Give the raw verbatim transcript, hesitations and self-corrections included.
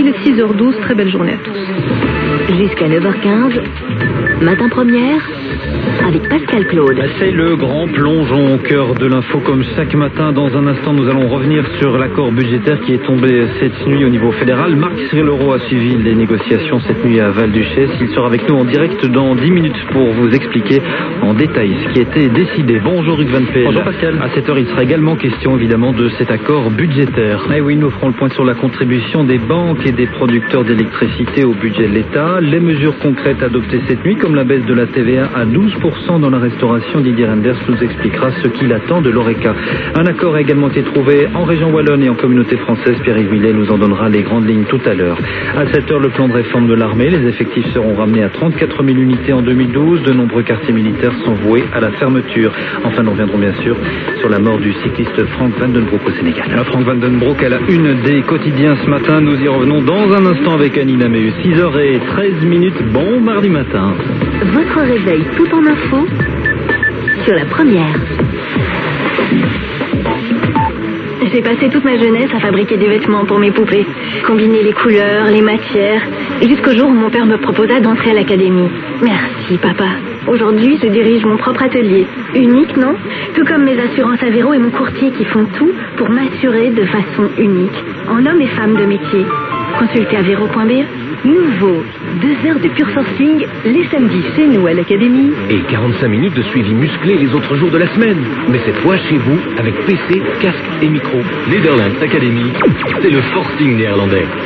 Il est six heures douze, très belle journée à tous. Jusqu'à neuf heures quinze, matin première, avec Pascal Claude. C'est le grand plongeon au cœur de l'info comme chaque matin. Dans un instant, nous allons revenir sur l'accord budgétaire qui est tombé cette nuit au niveau fédéral. Marc-Cyril Leroux a suivi les négociations cette nuit à Val-Duchesse. Il sera avec nous en direct dans dix minutes pour vous expliquer en détail ce qui a été décidé. Bonjour Hugues Van Peel. Bonjour Pascal. À cette heure, il sera également question évidemment de cet accord budgétaire. Et oui, nous ferons le point sur la contribution des banques et des producteurs d'électricité au budget de l'État. Les mesures concrètes adoptées cette nuit, comme la baisse de la T V A à douze pour cent dans la restauration. Didier Renders nous expliquera ce qu'il attend de l'ORECA. Un accord a également été trouvé en région Wallonne et en communauté française. Pierre-Yves Millet nous en donnera les grandes lignes tout à l'heure. À cette heure, le plan de réforme de l'armée. Les effectifs seront ramenés à trente-quatre mille unités en deux mille douze. De nombreux quartiers militaires sont voués à la fermeture. Enfin, nous reviendrons bien sûr sur la mort du cycliste Frank Van Den Broek au Sénégal. Alors, Frank Van Den Broek à la une des quotidiens ce matin. Nous y revenons dans un instant avec Annie Naméus. six heures treize minutes. Bon mardi matin. Votre réveil tout en info sur la première. J'ai passé toute ma jeunesse à fabriquer des vêtements pour mes poupées, combiner les couleurs, les matières, jusqu'au jour où mon père me proposa d'entrer à l'académie. Merci, papa. Aujourd'hui, je dirige mon propre atelier. Unique, non? Tout comme mes assurances Avero et mon courtier qui font tout pour m'assurer de façon unique, en hommes et femmes de métier. Consultez avero point b e. Nouveau, deux heures de pur sourcing les samedis chez nous à l'académie. Et quarante-cinq minutes de suivi musclé les autres jours de la semaine. Mais cette fois chez vous, avec P C, casque et micro. Nederlands Academy, c'est le forcing néerlandais.